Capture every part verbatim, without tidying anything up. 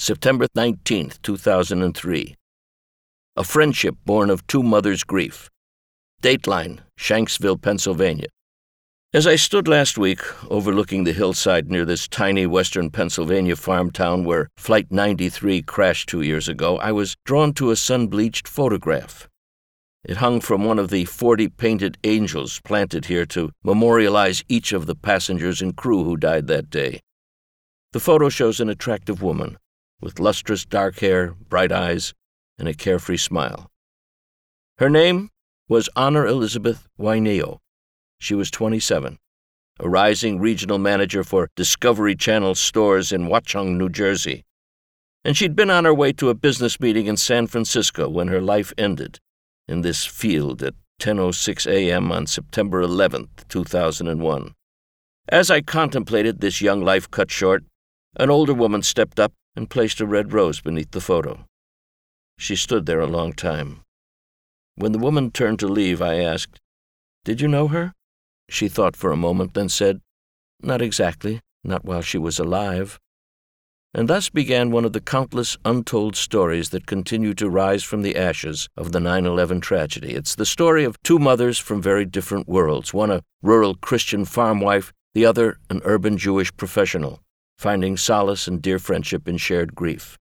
September nineteenth, two thousand three. A friendship born of two mothers' grief. Dateline, Shanksville, Pennsylvania. As I stood last week overlooking the hillside near this tiny western Pennsylvania farm town where Flight ninety-three crashed two years ago, I was drawn to a sun-bleached photograph. It hung from one of the forty painted angels planted here to memorialize each of the passengers and crew who died that day. The photo shows an attractive woman with lustrous dark hair, bright eyes, and a carefree smile. Her name was Honor Elizabeth Waineo. She was twenty-seven, a rising regional manager for Discovery Channel stores in Watchung, New Jersey. And she'd been on her way to a business meeting in San Francisco when her life ended in this field at ten oh six a.m. on September eleventh, two thousand one. As I contemplated this young life cut short, an older woman stepped up and placed a red rose beneath the photo. She stood there a long time. When the woman turned to leave, I asked, "Did you know her?" She thought for a moment, then said, "Not exactly, not while she was alive." And thus began one of the countless untold stories that continue to rise from the ashes of the nine eleven tragedy. It's the story of two mothers from very different worlds, one a rural Christian farm wife, the other an urban Jewish professional, finding solace and dear friendship in shared grief.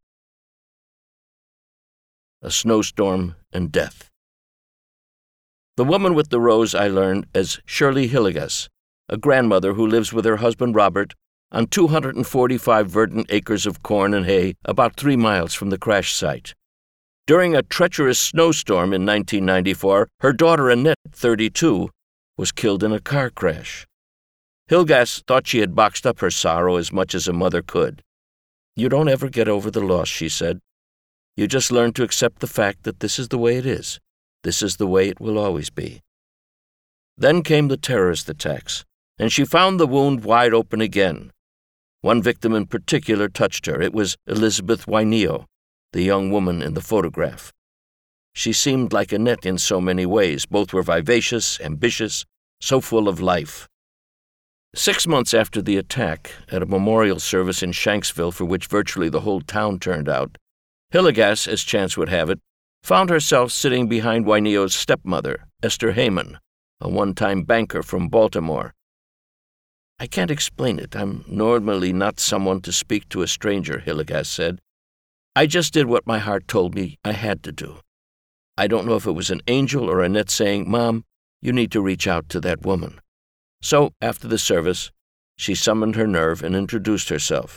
A snowstorm and death. The woman with the rose I learned as Shirley Hillegas, a grandmother who lives with her husband Robert on two hundred forty-five verdant acres of corn and hay about three miles from the crash site. During a treacherous snowstorm in nineteen ninety-four, her daughter Annette, thirty-two, was killed in a car crash. Hillegas thought she had boxed up her sorrow as much as a mother could. "You don't ever get over the loss," she said. "You just learn to accept the fact that this is the way it is. This is the way it will always be." Then came the terrorist attacks, and she found the wound wide open again. One victim in particular touched her. It was Elizabeth Waineo, the young woman in the photograph. She seemed like Annette in so many ways. Both were vivacious, ambitious, so full of life. Six months after the attack, at a memorial service in Shanksville for which virtually the whole town turned out, Hillegas, as chance would have it, found herself sitting behind Waineo's stepmother, Esther Heyman, a one-time banker from Baltimore. "I can't explain it. I'm normally not someone to speak to a stranger," Hillegas said. "I just did what my heart told me I had to do. I don't know if it was an angel or Annette saying, 'Mom, you need to reach out to that woman.' So, after the service, she summoned her nerve and introduced herself.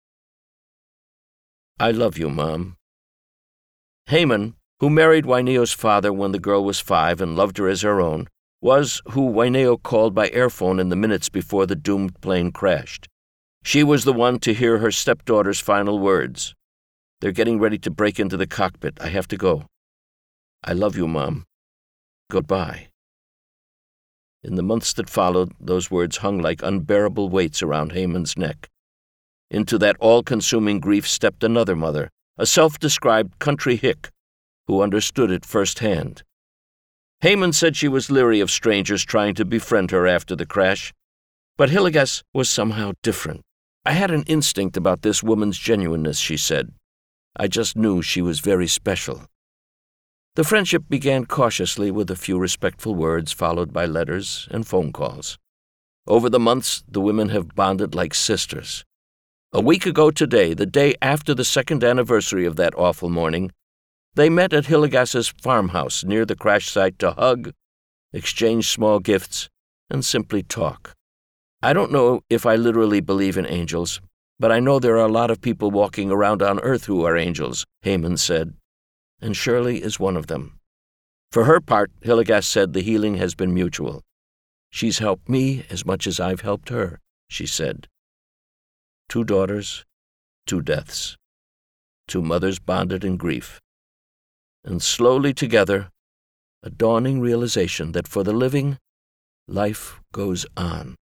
'I love you, Mom.' Heyman, who married Waineo's father when the girl was five and loved her as her own, was who Waineo called by airphone in the minutes before the doomed plane crashed. She was the one to hear her stepdaughter's final words. "They're getting ready to break into the cockpit. I have to go. I love you, Mom. Goodbye." In the months that followed, those words hung like unbearable weights around Heyman's neck. Into that all-consuming grief stepped another mother, a self-described country hick, who understood it firsthand. Heyman said she was leery of strangers trying to befriend her after the crash, but Hillegas was somehow different. "I had an instinct about this woman's genuineness," she said. "I just knew she was very special." The friendship began cautiously with a few respectful words, followed by letters and phone calls. Over the months, the women have bonded like sisters. A week ago today, the day after the second anniversary of that awful morning, they met at Hillegas's farmhouse near the crash site to hug, exchange small gifts, and simply talk. "I don't know if I literally believe in angels, but I know there are a lot of people walking around on Earth who are angels," Heyman said, "and Shirley is one of them." For her part, Hillegas said the healing has been mutual. "She's helped me as much as I've helped her," she said. Two daughters, two deaths. Two mothers bonded in grief. And slowly together, a dawning realization that for the living, life goes on.